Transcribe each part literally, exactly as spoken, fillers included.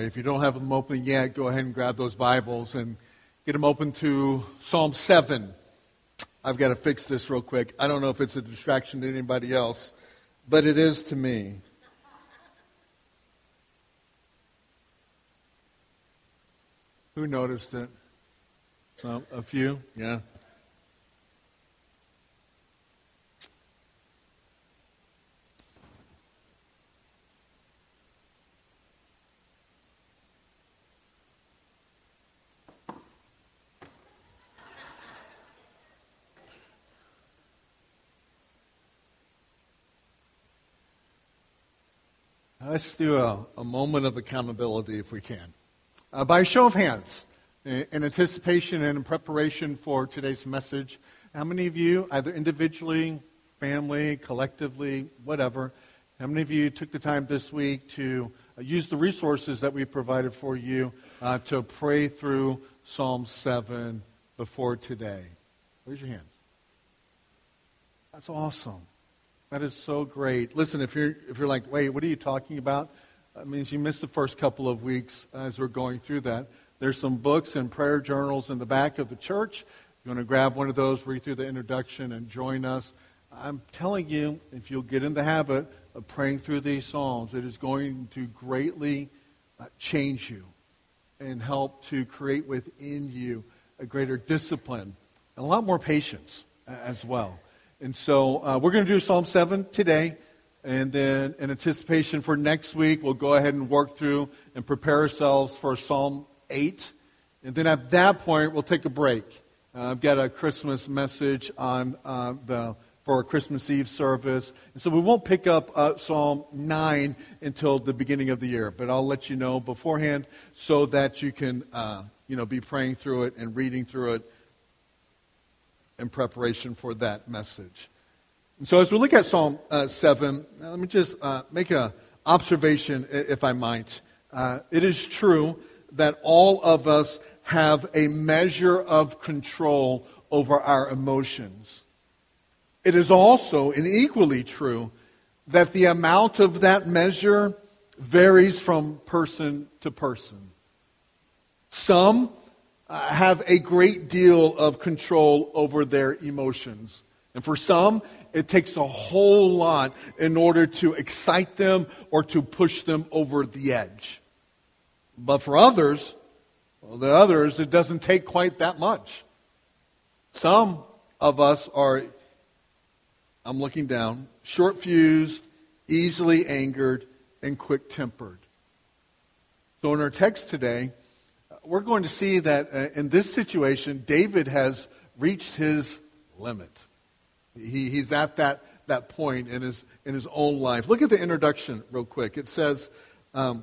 If you don't have them open yet, go ahead and grab those Bibles and get them open to Psalm seven. I've got to fix this real quick. I don't know if it's a distraction to anybody else, but it is to me. Who noticed it? Some, a few? Yeah. Let's do a, a moment of accountability if we can. Uh, by a show of hands, in, in anticipation and in preparation for today's message, how many of you, either individually, family, collectively, whatever, how many of you took the time this week to uh, use the resources that we provided for you uh, to pray through Psalm seven before today? Raise your hand. That's awesome. That is so great. Listen, if you're if you're like, wait, what are you talking about? That means you missed the first couple of weeks as we're going through that. There's some books and prayer journals in the back of the church. You want to grab one of those, read through the introduction, and join us. I'm telling you, if you'll get in the habit of praying through these Psalms, it is going to greatly change you and help to create within you a greater discipline and a lot more patience as well. And so uh, we're going to do Psalm seven today, and then in anticipation for next week, we'll go ahead and work through and prepare ourselves for Psalm eight. And then at that point, we'll take a break. Uh, I've got a Christmas message on uh, the for our Christmas Eve service. And so we won't pick up uh, Psalm nine until the beginning of the year, but I'll let you know beforehand so that you can uh, you know, be praying through it and reading through it in preparation for that message. And so as we look at Psalm uh, seven, let me just uh, make an observation, if I might. Uh, it is true that all of us have a measure of control over our emotions. It is also, and equally true, that the amount of that measure varies from person to person. Some Uh, have a great deal of control over their emotions. And for some, it takes a whole lot in order to excite them or to push them over the edge. But for others, well, the others, it doesn't take quite that much. Some of us are, I'm looking down, short-fused, easily angered, and quick-tempered. So in our text today, we're going to see that uh, in this situation, David has reached his limit. He, he's at that, that point in his, in his own life. Look at the introduction real quick. It says, um,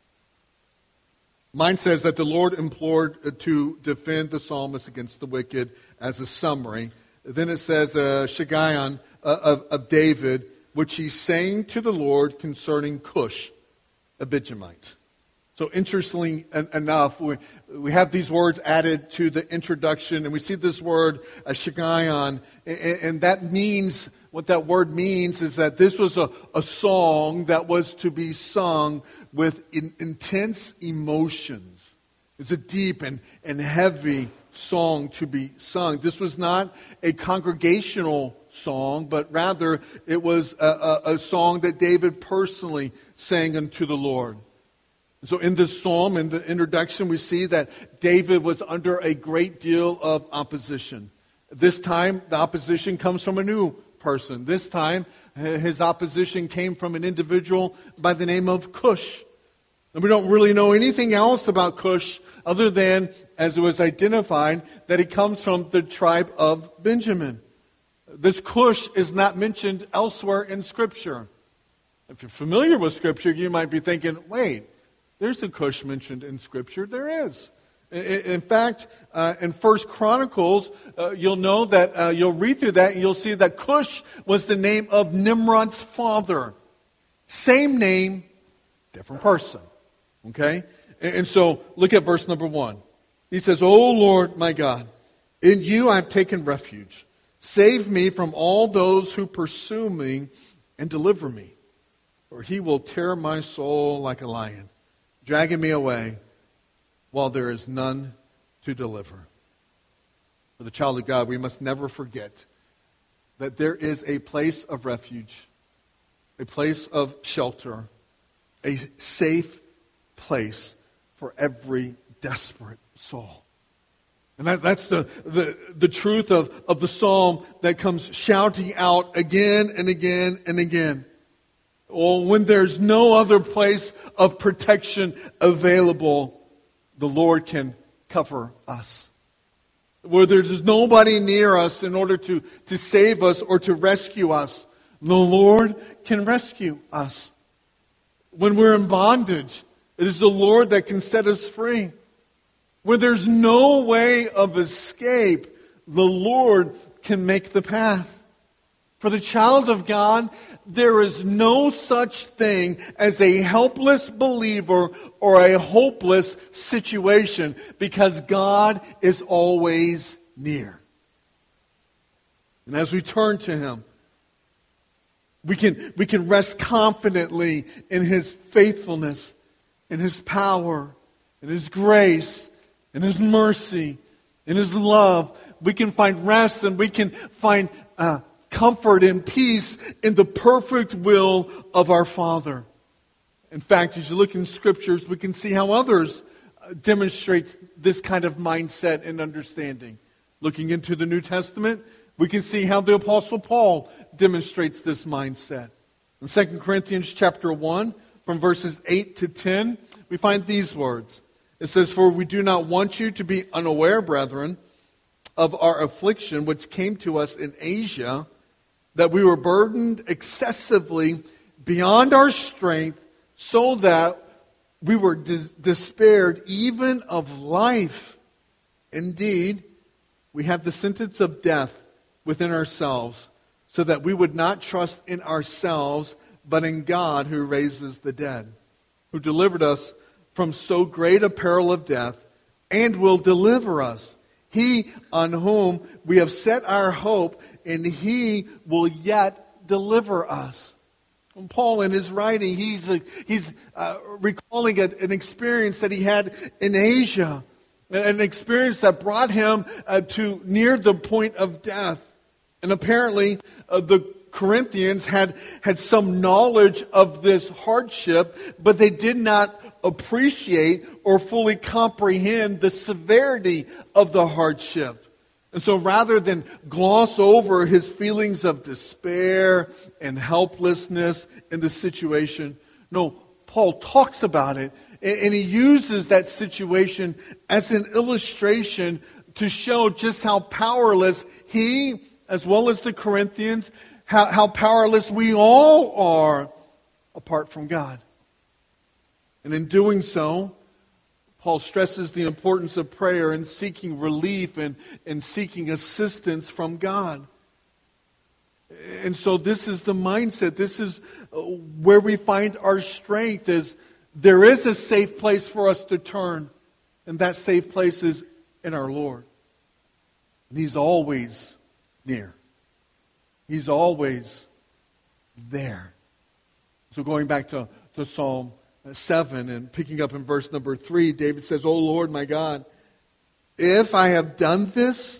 mine says that the Lord implored uh, to defend the psalmist against the wicked as a summary. Then it says, uh, Shiggaion uh, of, of David, which he sang to the Lord concerning Cush, a Benjamite. So interestingly enough, we, we have these words added to the introduction, and we see this word, uh, Shiggaion, and, and that means, what that word means is that this was a, a song that was to be sung with in, intense emotions. It's a deep and, and heavy song to be sung. This was not a congregational song, but rather it was a, a, a song that David personally sang unto the Lord. So in this psalm, in the introduction, we see that David was under a great deal of opposition. This time, the opposition comes from a new person. This time, his opposition came from an individual by the name of Cush. And we don't really know anything else about Cush other than, as it was identified, that he comes from the tribe of Benjamin. This Cush is not mentioned elsewhere in Scripture. If you're familiar with Scripture, you might be thinking, wait, there's a Cush mentioned in Scripture. There is. In fact, uh, in First Chronicles, uh, you'll know that, uh, you'll read through that and you'll see that Cush was the name of Nimrod's father. Same name, different person. Okay? And, and so, look at verse number one. He says, O Lord my God, in you I've taken refuge. Save me from all those who pursue me and deliver me. For he will tear my soul like a lion. dragging me away while there is none to deliver. For the child of God, we must never forget that there is a place of refuge, a place of shelter, a safe place for every desperate soul. And that, that's the, the, the truth of, of the psalm that comes shouting out again and again and again. Well, when there's no other place of protection available, the Lord can cover us. Where there's nobody near us in order to, to save us or to rescue us, the Lord can rescue us. When we're in bondage, it is the Lord that can set us free. Where there's no way of escape, the Lord can make the path. For the child of God, there is no such thing as a helpless believer or a hopeless situation, because God is always near. And as we turn to Him, we can, we can rest confidently in His faithfulness, in His power, in His grace, in His mercy, in His love. We can find rest and we can find uh, comfort and peace in the perfect will of our Father. In fact, as you look in Scriptures, we can see how others uh, demonstrate this kind of mindset and understanding. Looking into the New Testament, we can see how the Apostle Paul demonstrates this mindset. In Second Corinthians chapter one, from verses eight to ten, we find these words. It says, "For we do not want you to be unaware, brethren, of our affliction which came to us in Asia, that we were burdened excessively beyond our strength, so that we were dis- despaired even of life. Indeed, we had the sentence of death within ourselves, so that we would not trust in ourselves, but in God who raises the dead, who delivered us from so great a peril of death, and will deliver us. He on whom we have set our hope, and He will yet deliver us." And Paul, in his writing, he's uh, he's uh, recalling a, an experience that he had in Asia, an experience that brought him uh, to near the point of death. And apparently, uh, the Corinthians had, had some knowledge of this hardship, but they did not appreciate or fully comprehend the severity of the hardship. And so rather than gloss over his feelings of despair and helplessness in the situation, no, Paul talks about it, and he uses that situation as an illustration to show just how powerless he, as well as the Corinthians, how, how powerless we all are apart from God. And in doing so, Paul stresses the importance of prayer and seeking relief and, and seeking assistance from God. And so this is the mindset. This is where we find our strength, is there is a safe place for us to turn. And that safe place is in our Lord. And He's always near. He's always there. So going back to, to Psalm seven and picking up in verse number three, David says, "O Lord my God, if I have done this,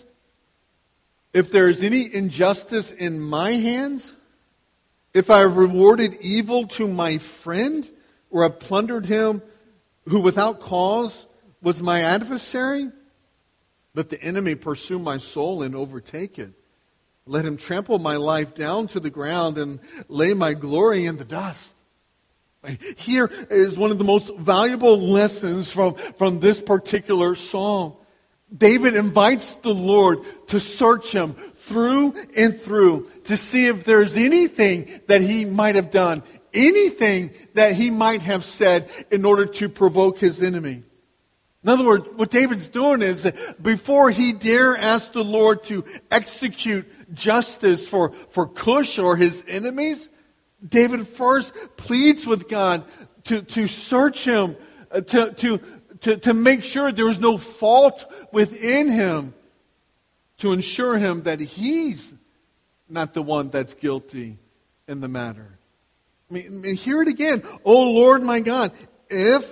if there is any injustice in my hands, if I have rewarded evil to my friend, or have plundered him who without cause was my adversary, let the enemy pursue my soul and overtake it. Let him trample my life down to the ground and lay my glory in the dust." Here is one of the most valuable lessons from, from this particular psalm. David invites the Lord to search him through and through to see if there's anything that he might have done, anything that he might have said in order to provoke his enemy. In other words, what David's doing is that before he dare ask the Lord to execute justice for, for Cush or his enemies, David first pleads with God to, to search him, uh, to, to, to, to make sure there is no fault within him, to ensure him that he's not the one that's guilty in the matter. I mean, I mean hear it again. "Oh Lord my God, if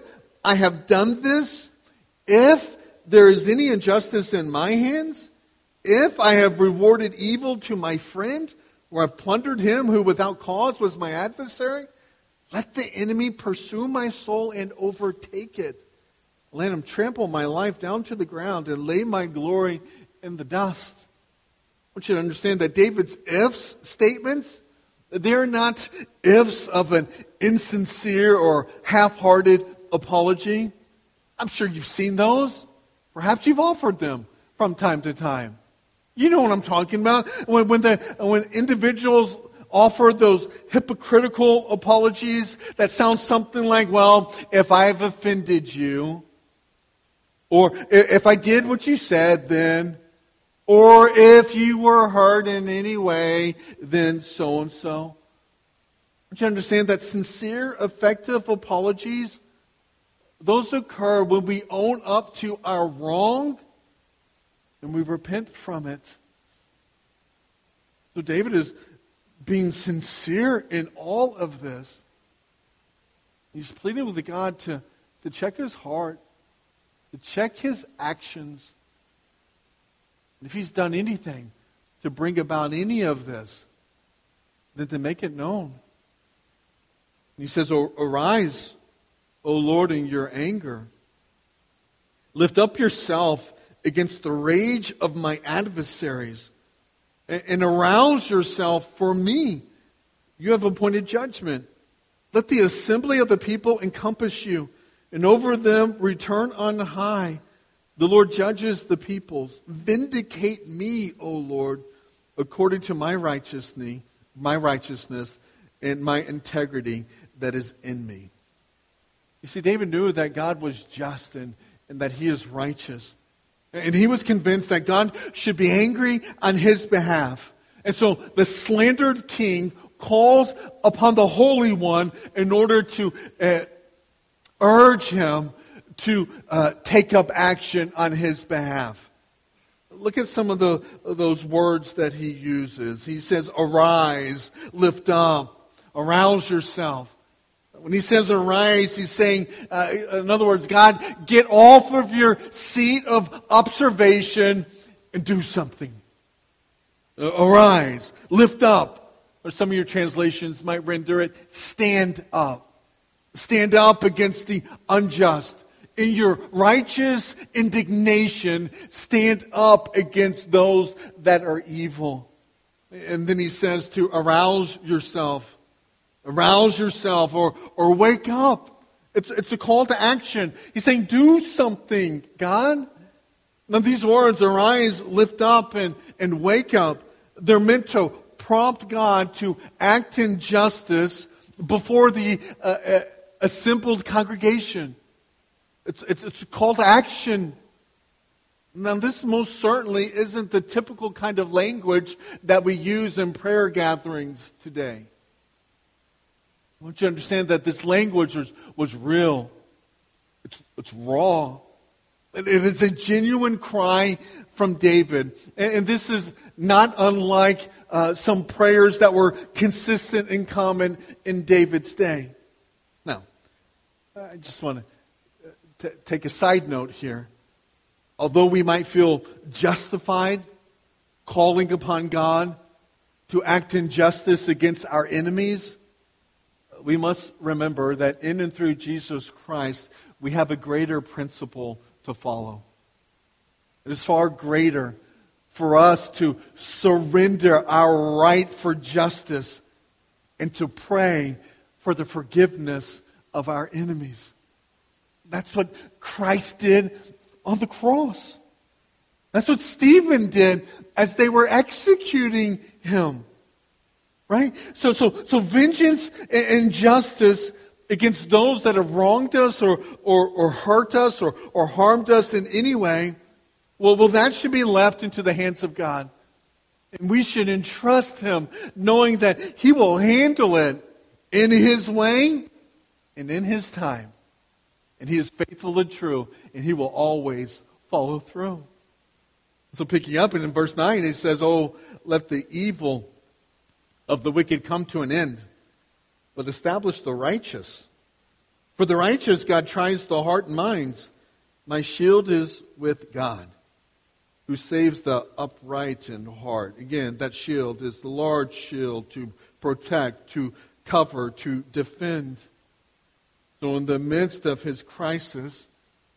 I have done this, if there is any injustice in my hands, if I have rewarded evil to my friend, or have plundered him who without cause was my adversary, let the enemy pursue my soul and overtake it. Let him trample my life down to the ground and lay my glory in the dust. I want you to understand that David's ifs statements, they're not ifs of an insincere or half-hearted apology. I'm sure you've seen those. Perhaps you've offered them from time to time. You know what I'm talking about. When, when, the, when individuals offer those hypocritical apologies that sound something like, well, if I've offended you, or if I did what you said, then, or if you were hurt in any way, then so-and-so. Don't you understand that sincere, effective apologies, those occur when we own up to our wrong and we repent from it. So David is being sincere in all of this. He's pleading with God to, to check his heart, to check his actions. And if he's done anything to bring about any of this, then to make it known. And he says, arise, O Lord, in your anger. Lift up yourself against the rage of my adversaries, and, and arouse yourself for me. You have appointed judgment. Let the assembly of the people encompass you, and over them return on high. The Lord judges the peoples. Vindicate me, O Lord, according to my righteousness, my righteousness and my integrity that is in me. You see, David knew that God was just and, and that he is righteous. And he was convinced that God should be angry on his behalf. And so the slandered king calls upon the Holy One in order to uh, urge him to uh, take up action on his behalf. Look at some of the those words that he uses. He says, arise, lift up, arouse yourself. When he says arise, he's saying, uh, in other words, God, get off of your seat of observation and do something. Uh, arise, lift up. Or some of your translations might render it, stand up. Stand up against the unjust. In your righteous indignation, stand up against those that are evil. And then he says to arouse yourself. Arouse yourself or, or wake up. It's, it's a call to action. He's saying, do something, God. Now these words, arise, lift up, and, and wake up, they're meant to prompt God to act in justice before the uh, uh, assembled congregation. It's, it's, it's a call to action. Now this most certainly isn't the typical kind of language that we use in prayer gatherings today. I want you to understand that this language was, was real. It's, it's raw. It, it is a genuine cry from David. And, and this is not unlike uh, some prayers that were consistent and common in David's day. Now, I just want to t- take a side note here. Although we might feel justified calling upon God to act in justice against our enemies, we must remember that in and through Jesus Christ, we have a greater principle to follow. It is far greater for us to surrender our right for justice and to pray for the forgiveness of our enemies. That's what Christ did on the cross. That's what Stephen did as they were executing him. Right? So, so, so vengeance and justice against those that have wronged us or, or, or hurt us or, or harmed us in any way, well, well, that should be left into the hands of God. And we should entrust Him, knowing that He will handle it in His way and in His time. And He is faithful and true, and He will always follow through. So picking up, and in verse nine, He says, oh, let the evil of the wicked come to an end, but establish the righteous. For the righteous, God tries the heart and minds. My shield is with God, who saves the upright in heart. Again, that shield is the large shield to protect, to cover, to defend. So in the midst of his crisis,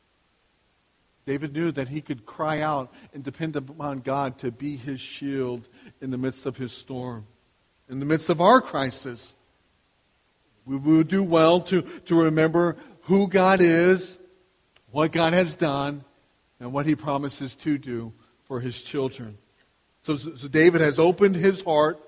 David knew that he could cry out and depend upon God to be his shield in the midst of his storm. In the midst of our crisis, we will do well to, to remember who God is, what God has done, and what he promises to do for his children. So, so David has opened his heart.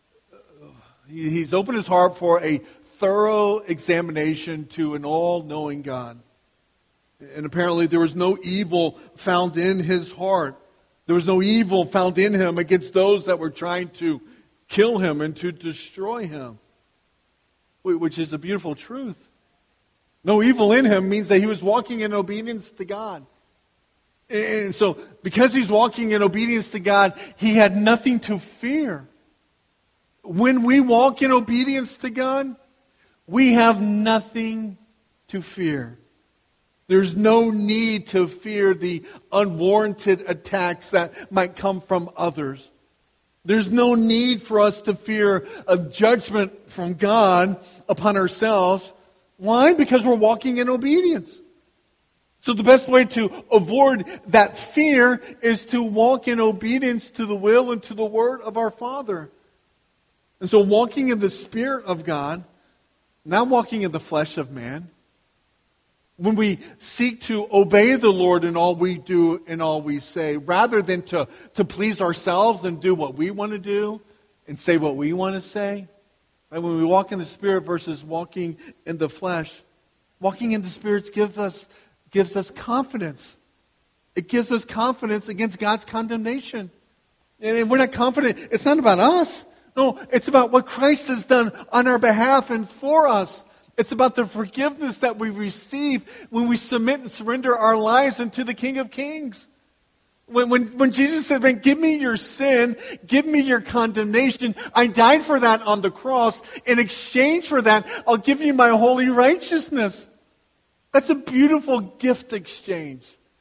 He, he's opened his heart for a thorough examination to an all-knowing God. And apparently there was no evil found in his heart. There was no evil found in him against those that were trying to kill him and to destroy him, which is a beautiful truth. No evil in him means that he was walking in obedience to God. And so, because he's walking in obedience to God, he had nothing to fear. When we walk in obedience to God, we have nothing to fear. There's no need to fear the unwarranted attacks that might come from others. There's no need for us to fear a judgment from God upon ourselves. Why? Because we're walking in obedience. So the best way to avoid that fear is to walk in obedience to the will and to the word of our Father. And so walking in the Spirit of God, not walking in the flesh of man, when we seek to obey the Lord in all we do and all we say, rather than to, to please ourselves and do what we want to do and say what we want to say, right? When we walk in the Spirit versus walking in the flesh, walking in the Spirit gives us, gives us confidence. It gives us confidence against God's condemnation. And we're not confident. It's not about us. No, it's about what Christ has done on our behalf and for us. It's about the forgiveness that we receive when we submit and surrender our lives unto the King of Kings. When, when, when Jesus said, "Man, give me your sin, give me your condemnation. I died for that on the cross. In exchange for that, I'll give you my holy righteousness." That's a beautiful gift exchange.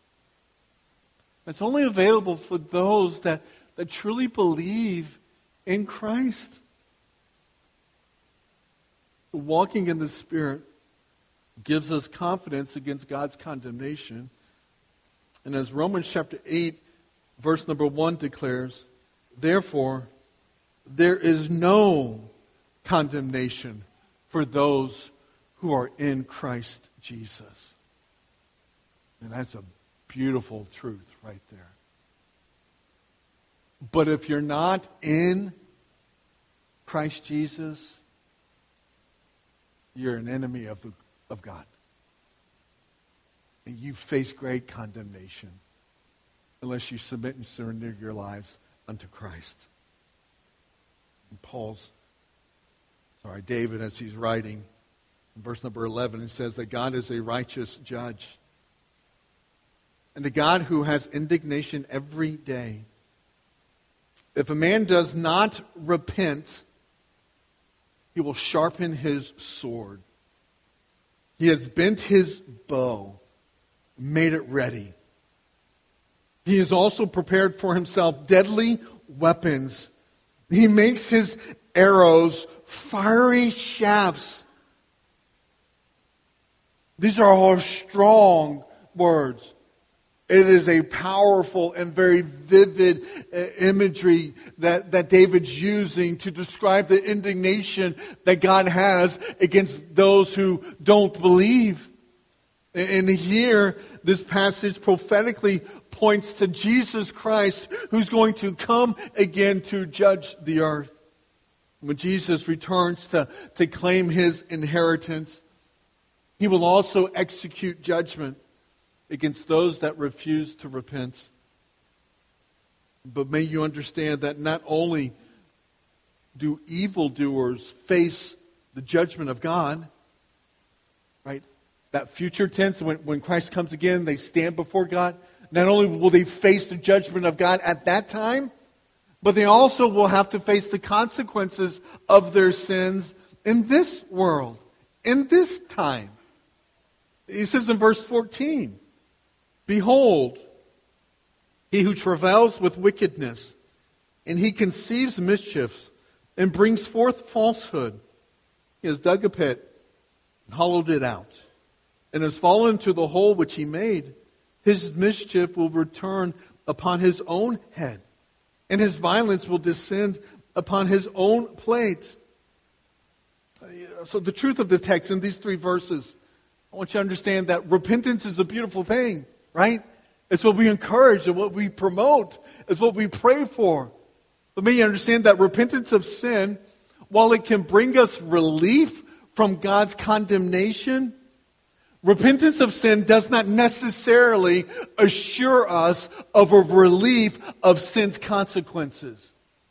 It's only available for those that, that truly believe in Christ. Walking in the Spirit gives us confidence against God's condemnation. And as Romans chapter eight, verse number one declares, "Therefore, there is no condemnation for those who are in Christ Jesus." And that's a beautiful truth right there. But if you're not in Christ Jesus, you're an enemy of, the, of God. And you face great condemnation unless you submit and surrender your lives unto Christ. And Paul's, sorry, David, as he's writing, in verse number eleven, he says that God is a righteous judge. And a God who has indignation every day. If a man does not repent, he will sharpen his sword. He has bent his bow, made it ready. He has also prepared for himself deadly weapons. He makes his arrows fiery shafts. These are all strong words. It is a powerful and very vivid uh, imagery that, that David's using to describe the indignation that God has against those who don't believe. And here, this passage prophetically points to Jesus Christ, who's going to come again to judge the earth. When Jesus returns to, to claim his inheritance, he will also execute judgment against those that refuse to repent. But may you understand that not only do evildoers face the judgment of God, right? That future tense, when, when Christ comes again, they stand before God. Not only will they face the judgment of God at that time, but they also will have to face the consequences of their sins in this world, in this time. He says in verse fourteen, behold, he who travails with wickedness, and he conceives mischiefs, and brings forth falsehood. He has dug a pit, and hollowed it out, and has fallen into the hole which he made. His mischief will return upon his own head, and his violence will descend upon his own plate. So the truth of the text in these three verses, I want you to understand that repentance is a beautiful thing, right? It's what we encourage and what we promote. It's what we pray for. But may you understand that repentance of sin, while it can bring us relief from God's condemnation, repentance of sin does not necessarily assure us of a relief of sin's consequences.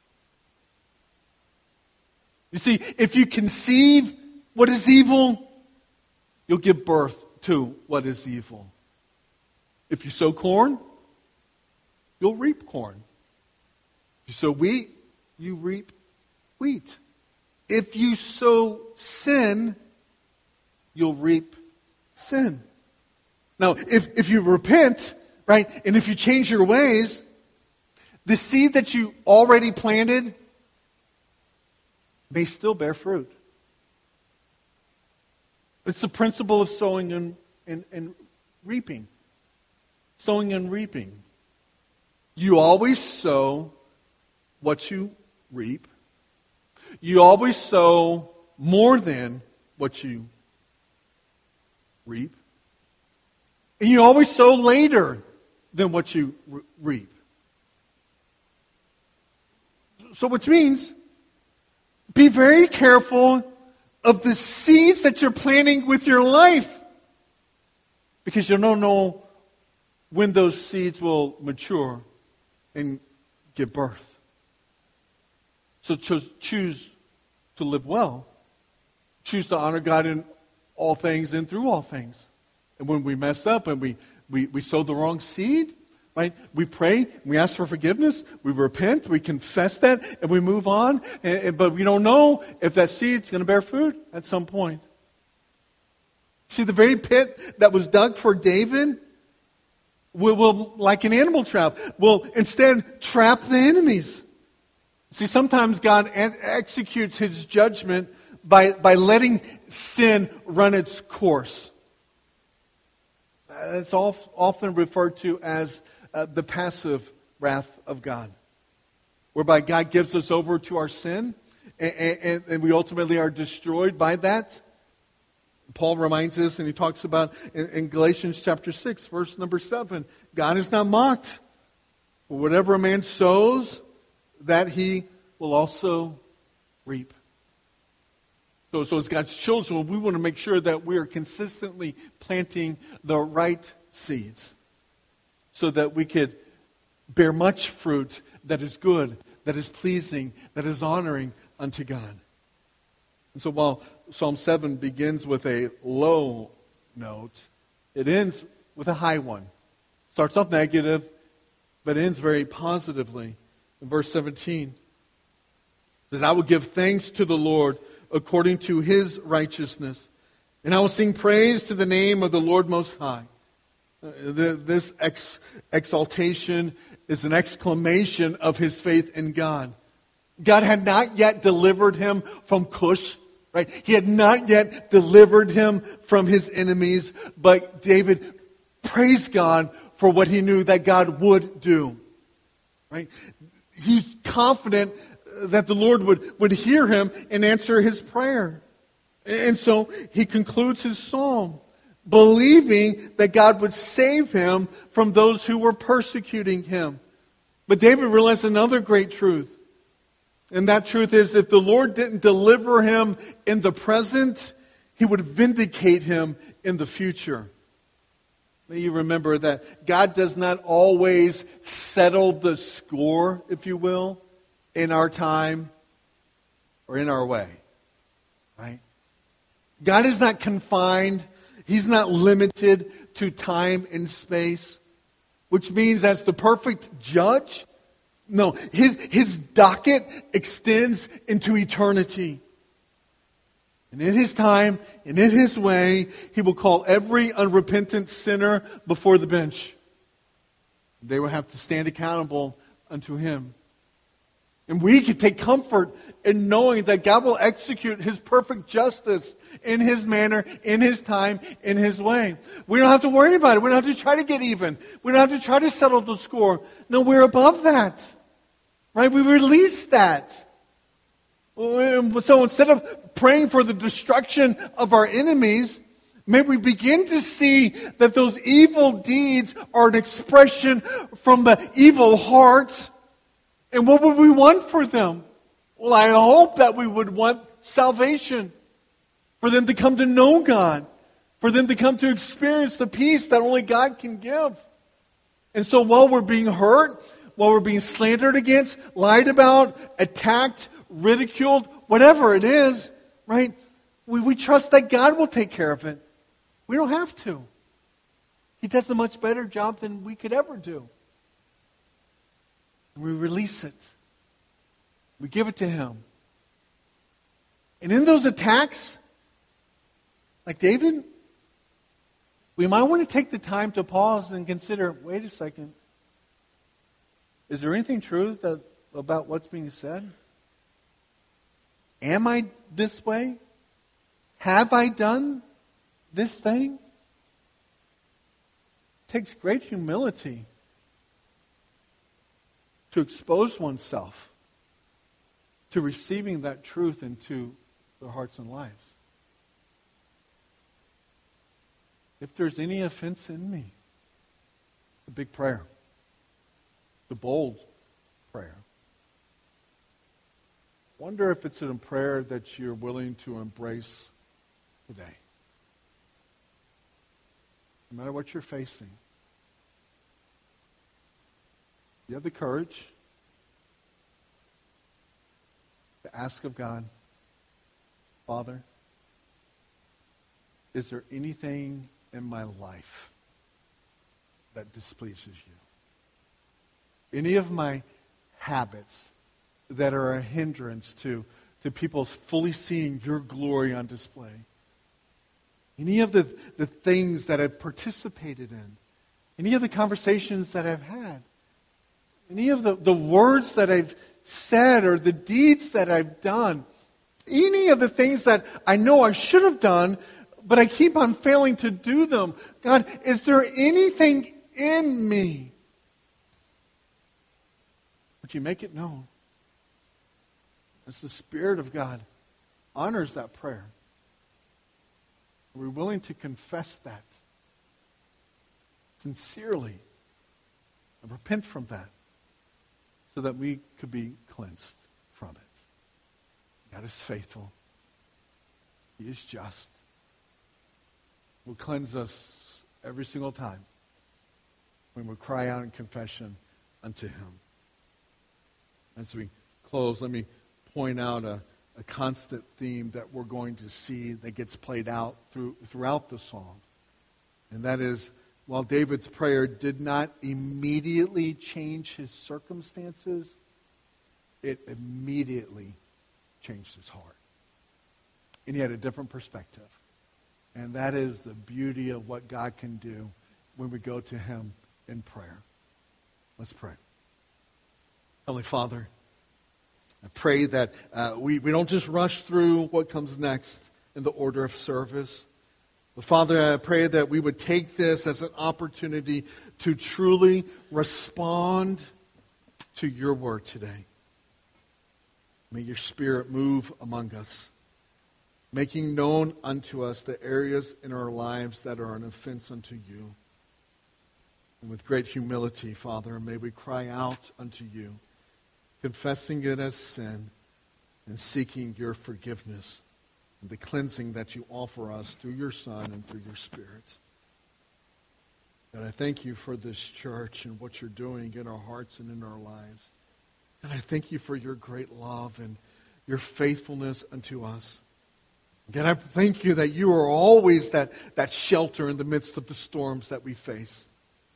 You see, if you conceive what is evil, you'll give birth to what is evil. If you sow corn, you'll reap corn. If you sow wheat, you reap wheat. If you sow sin, you'll reap sin. Now, if, if you repent, right, and if you change your ways, the seed that you already planted may still bear fruit. It's the principle of sowing and, and, and reaping. Sowing and reaping. You always sow what you reap. You always sow more than what you reap. And you always sow later than what you re- reap. So which means, be very careful of the seeds that you're planting with your life. Because you don't know when those seeds will mature and give birth. So choose, choose to live well. Choose to honor God in all things and through all things. And when we mess up and we, we, we sow the wrong seed, right? We pray, we ask for forgiveness, we repent, we confess that, and we move on. And, and, but we don't know if that seed's going to bear fruit at some point. See, the very pit that was dug for David will, will like an animal trap, will instead trap the enemies. See, sometimes God executes His judgment by, by letting sin run its course. It's often referred to as uh, the passive wrath of God, whereby God gives us over to our sin, and, and, and we ultimately are destroyed by that. Paul reminds us, and he talks about in, in Galatians chapter six, verse number seven, God is not mocked. For whatever a man sows, that he will also reap. So, so as God's children, we want to make sure that we are consistently planting the right seeds so that we could bear much fruit that is good, that is pleasing, that is honoring unto God. And so while Psalm seven begins with a low note, it ends with a high one. Starts off negative, but ends very positively. In verse seventeen, it says, I will give thanks to the Lord according to His righteousness, and I will sing praise to the name of the Lord Most High. Uh, the, this ex, exaltation is an exclamation of his faith in God. God had not yet delivered him from Cush, right? He had not yet delivered him from his enemies, but David praised God for what he knew that God would do, right? He's confident that the Lord would, would hear him and answer his prayer. And so he concludes his psalm, believing that God would save him from those who were persecuting him. But David realized another great truth. And that truth is, if the Lord didn't deliver him in the present, He would vindicate him in the future. May you remember that God does not always settle the score, if you will, in our time or in our way. Right? God is not confined. He's not limited to time and space. Which means as the perfect judge, no, his, his docket extends into eternity. And in His time, and in His way, He will call every unrepentant sinner before the bench. They will have to stand accountable unto Him. And we can take comfort in knowing that God will execute His perfect justice in His manner, in His time, in His way. We don't have to worry about it. We don't have to try to get even. We don't have to try to settle the score. No, we're above that. Right? We release that. So instead of praying for the destruction of our enemies, may we begin to see that those evil deeds are an expression from the evil heart. And what would we want for them? Well, I hope that we would want salvation. For them to come to know God. For them to come to experience the peace that only God can give. And so while we're being hurt, while we're being slandered against, lied about, attacked, ridiculed, whatever it is, right? We, we trust that God will take care of it. We don't have to. He does a much better job than we could ever do. And we release it. We give it to Him. And in those attacks, like David, we might want to take the time to pause and consider, wait a second, is there anything true that, about what's being said? Am I this way? Have I done this thing? It takes great humility to expose oneself to receiving that truth into their hearts and lives. If there's any offense in me, the big prayer, the bold prayer. Wonder if it's a prayer that you're willing to embrace today. No matter what you're facing. You have the courage to ask of God, Father, is there anything in my life that displeases you? Any of my habits that are a hindrance to, to people fully seeing your glory on display? Any of the, the things that I've participated in? Any of the conversations that I've had? Any of the, the words that I've said or the deeds that I've done? Any of the things that I know I should have done, but I keep on failing to do them? God, is there anything in me? Would you make it known? As the Spirit of God honors that prayer. Are we willing to confess that sincerely and repent from that so that we could be cleansed from it? God is faithful. He is just. He will cleanse us every single time when we cry out in confession unto Him. As we close, let me point out a, a constant theme that we're going to see that gets played out through, throughout the song. And that is, while David's prayer did not immediately change his circumstances, it immediately changed his heart. And he had a different perspective. And that is the beauty of what God can do when we go to Him in prayer. Let's pray. Heavenly Father, I pray that uh, we, we don't just rush through what comes next in the order of service. But Father, I pray that we would take this as an opportunity to truly respond to your word today. May your Spirit move among us, making known unto us the areas in our lives that are an offense unto you. And with great humility, Father, may we cry out unto you, confessing it as sin and seeking your forgiveness and the cleansing that you offer us through your Son and through your Spirit. And I thank you for this church and what you're doing in our hearts and in our lives. And I thank you for your great love and your faithfulness unto us. God, I thank you that you are always that, that shelter in the midst of the storms that we face.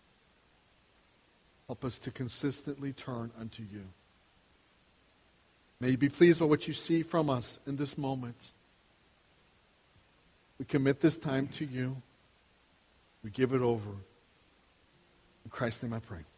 Help us to consistently turn unto you. May you be pleased with what you see from us in this moment. We commit this time to you. We give it over. In Christ's name I pray.